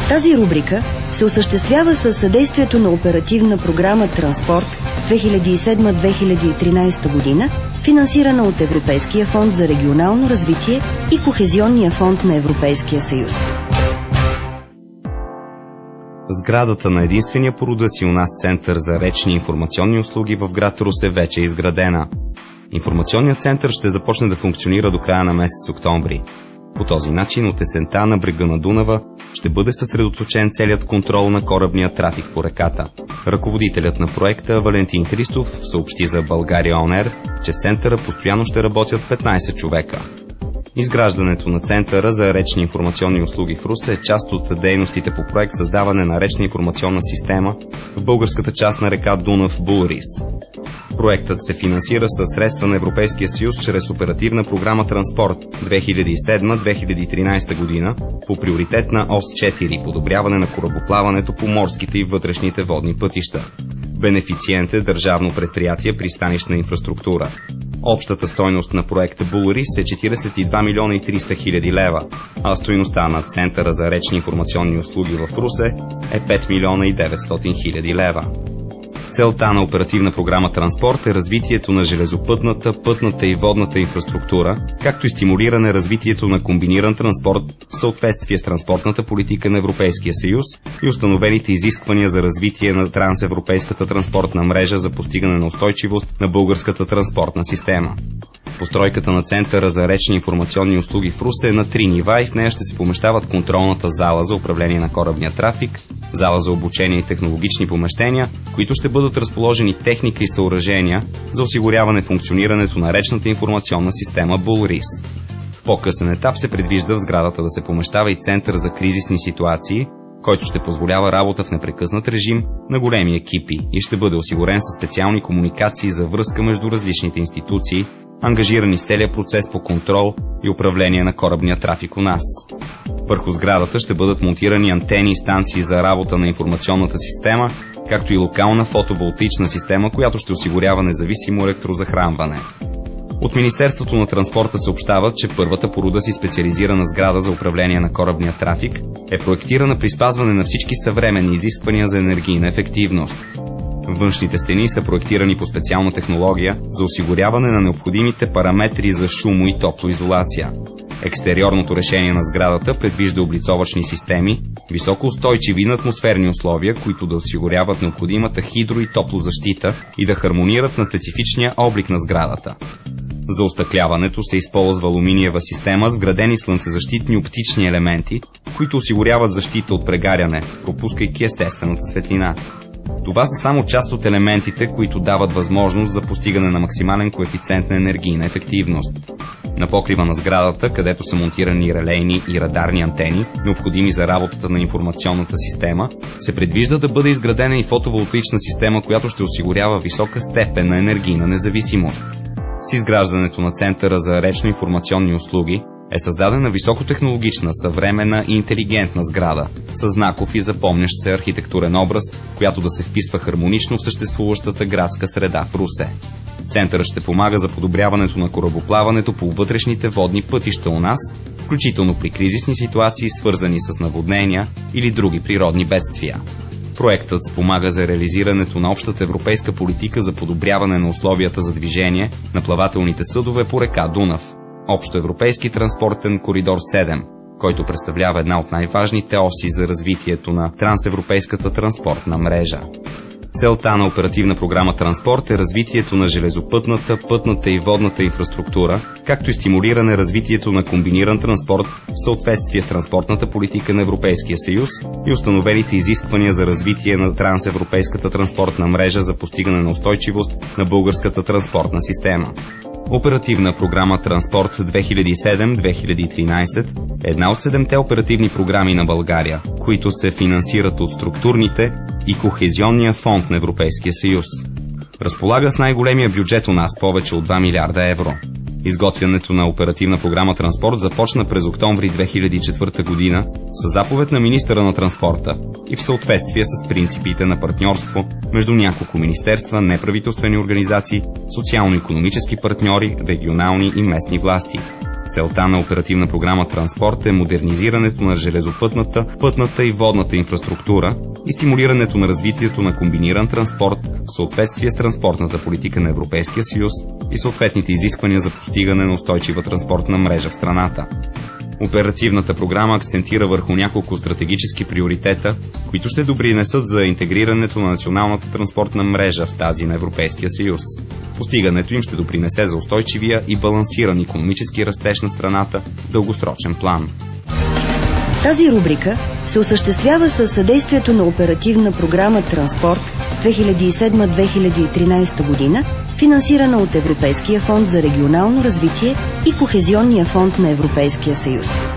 Тази рубрика се осъществява със съдействието на оперативна програма Транспорт 2007-2013 година, финансирана от Европейския фонд за регионално развитие и Кохезионния фонд на Европейския съюз. Сградата на единствения по рода си у нас център за речни информационни услуги в град Русе вече е изградена. Информационният център ще започне да функционира до края на месец октомври. По този начин от есента на брега на Дунава ще бъде съсредоточен целият контрол на корабния трафик по реката. Ръководителят на проекта Валентин Христов съобщи за България Он Ер, че в центъра постоянно ще работят 15 човека. Изграждането на Центъра за речни информационни услуги в Русе е част от дейностите по проект създаване на речна информационна система в българската част на река Дунав Булрис. Проектът се финансира със средства на Европейския съюз чрез оперативна програма Транспорт 2007-2013 година по приоритетна ос 4 подобряване на корабоплаването по морските и вътрешните водни пътища. Бенефициент е Държавно предприятие Пристанищна инфраструктура. Общата стойност на проекта Булрис е 42 милиона и 300 хиляди лева, а стойността на Центъра за речни информационни услуги в Русе е 5 милиона и 900 хиляди лева. Целта на оперативна програма Транспорт е развитието на железопътната, пътната и водната инфраструктура, както и стимулиране развитието на комбиниран транспорт в съответствие с транспортната политика на Европейския съюз и установените изисквания за развитие на трансевропейската транспортна мрежа за постигане на устойчивост на българската транспортна система. Постройката на Центъра за речни информационни услуги в Русе е на 3 нива и в нея ще се помещават контролната зала за управление на корабния трафик, зала за обучение и технологични помещения, които ще бъдат разположени техника и съоръжения за осигуряване функционирането на речната информационна система Булрис. В по-късен етап се предвижда в сградата да се помещава и Център за кризисни ситуации, който ще позволява работа в непрекъснат режим на големи екипи и ще бъде осигурен със специални комуникации за връзка между различните институции, ангажирани с целия процес по контрол и управление на корабния трафик у нас. Върху сградата ще бъдат монтирани антени и станции за работа на информационната система, както и локална фотоволтаична система, която ще осигурява независимо електрозахранване. От Министерството на транспорта съобщават, че първата по рода си специализирана сграда за управление на корабния трафик е проектирана при спазване на всички съвременни изисквания за енергийна ефективност. Външните стени са проектирани по специална технология за осигуряване на необходимите параметри за шумо- и топлоизолация. Екстериорното решение на сградата предвижда облицовъчни системи, високоустойчиви на атмосферни условия, които да осигуряват необходимата хидро- и топлозащита и да хармонират на специфичния облик на сградата. За остъкляването се използва алуминиева система с вградени слънцезащитни оптични елементи, които осигуряват защита от прегаряне, пропускайки естествената светлина. Това са само част от елементите, които дават възможност за постигане на максимален коефициент на енергийна ефективност. На покрива на сградата, където са монтирани релейни и радарни антени, необходими за работата на информационната система, се предвижда да бъде изградена и фотоволтаична система, която ще осигурява висока степен на енергийна независимост. С изграждането на Центъра за речно информационни услуги е създадена високотехнологична, съвременна и интелигентна сграда, с знаков и запомнящ се архитектурен образ, която да се вписва хармонично в съществуващата градска среда в Русе. Центърът ще помага за подобряването на корабоплаването по вътрешните водни пътища у нас, включително при кризисни ситуации, свързани с наводнения или други природни бедствия. Проектът спомага за реализирането на общата европейска политика за подобряване на условията за движение на плавателните съдове по река Дунав. Общоевропейски транспортен коридор 7, който представлява една от най-важните оси за развитието на трансевропейската транспортна мрежа. Целта на оперативна програма Транспорт е развитието на железопътната, пътната и водната инфраструктура, както и стимулиране развитието на комбиниран транспорт в съответствие с транспортната политика на Европейския съюз и установените изисквания за развитие на трансевропейската транспортна мрежа за постигане на устойчивост на българската транспортна система. Оперативна програма Транспорт 2007-2013 е една от 7-те оперативни програми на България, които се финансират от структурните и Кохезионния фонд на Европейския съюз. Разполага с най-големия бюджет у нас, повече от 2 милиарда евро. Изготвянето на оперативна програма Транспорт започна през октомври 2004 година с заповед на министъра на транспорта и в съответствие с принципите на партньорство между няколко министерства, неправителствени организации, социално-икономически партньори, регионални и местни власти. Целта на оперативна програма Транспорт е модернизирането на железопътната, пътната и водната инфраструктура и стимулирането на развитието на комбиниран транспорт в съответствие с транспортната политика на Европейския съюз и съответните изисквания за постигане на устойчива транспортна мрежа в страната. Оперативната програма акцентира върху няколко стратегически приоритета, които ще допринесат за интегрирането на националната транспортна мрежа в тази на Европейския съюз. Постигането им ще допринесе за устойчивия и балансиран икономически растеж на страната в дългосрочен план. Тази рубрика се осъществява със съдействието на оперативна програма Транспорт 2007-2013 година, финансирана от Европейския фонд за регионално развитие и Кохезионния фонд на Европейския съюз.